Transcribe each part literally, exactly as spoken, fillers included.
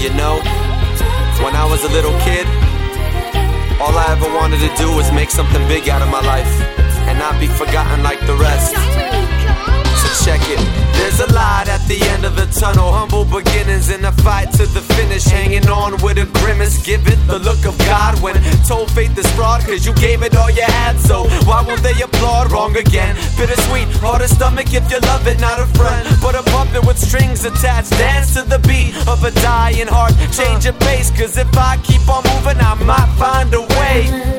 You know, when I was a little kid, all I ever wanted to do was make something big out of my life and not be forgotten like the rest. So check it. There's a light at the end of the tunnel, humble beginnings in a fight to the finish, hanging on with a grimace. Give it the look of God when told faith is fraud, cause you gave it all you had. So why won't they applaud? Wrong again. Bittersweet, hard to stomach if you love it, not a friend, but a puppet with strings attached. Dance to the beat of a dying heart, change your pace, cause if I keep on moving I might find a way.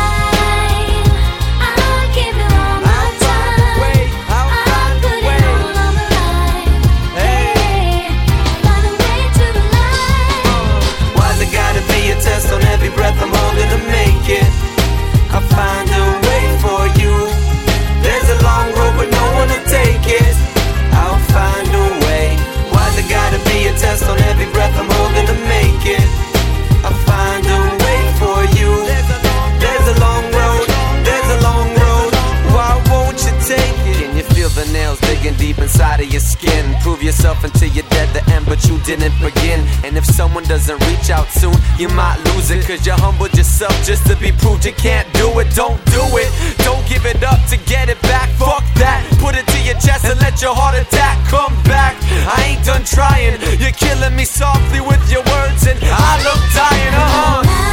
On every breath I'm holding to make it, I'll find a way for you. There's a long road but no one will take it. I'll find a way. Why's it gotta be a test? On every breath I'm holding to make it, I'll find a way for you. There's a long road, there's a long road. Why won't you take it? Can you feel the nails digging deep inside of your skin? Prove yourself until you're dead the end, but you didn't begin. And if someone doesn't reach out soon, you might lose it, cause you humbled yourself just to be proved you can't do it. Don't do it, don't give it up to get it back. Fuck that, put it to your chest and let your heart attack come back. I ain't done trying, you're killing me softly with your words and I look dying, uh-huh.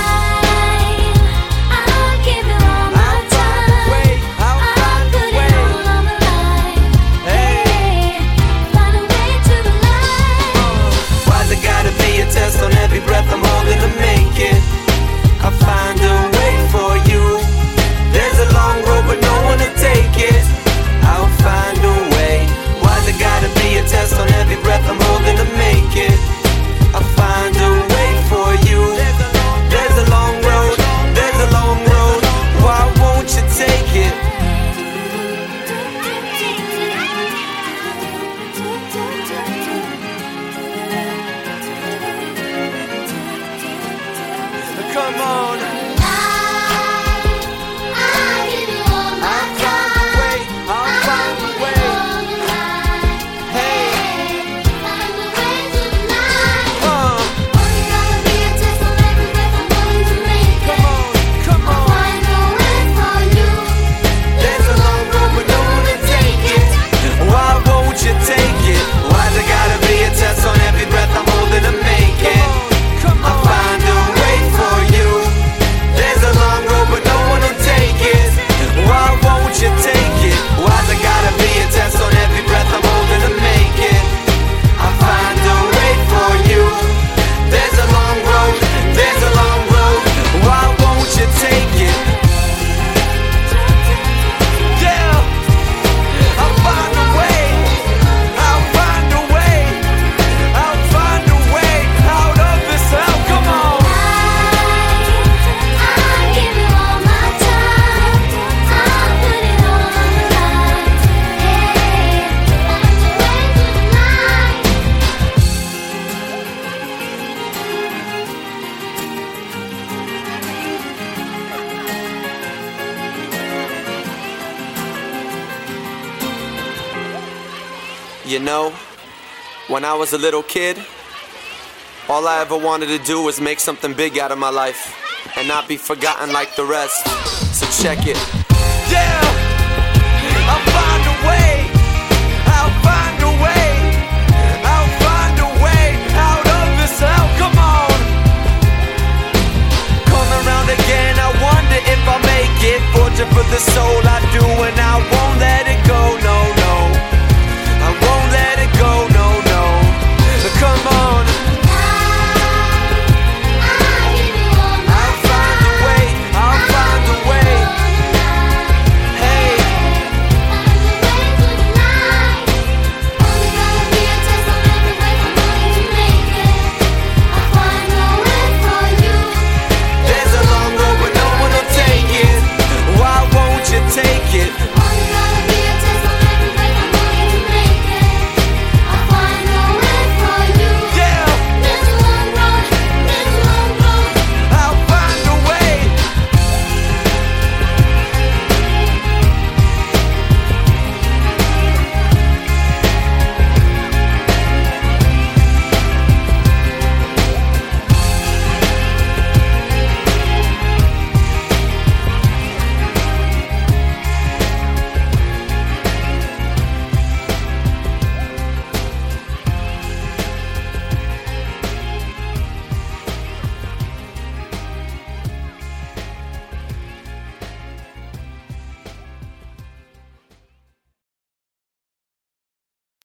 Test on every breath I'm holding to make it, I'll find a way for you. There's a long road but no one will take it, I'll find a way. Why's it gotta be a test on every breath I'm holding to make it, I'll find a way for you. There's a long road, there's a long road. Why won't you take it? Come on. You know, when I was a little kid, all I ever wanted to do was make something big out of my life and not be forgotten like the rest. So check it. Yeah! I'm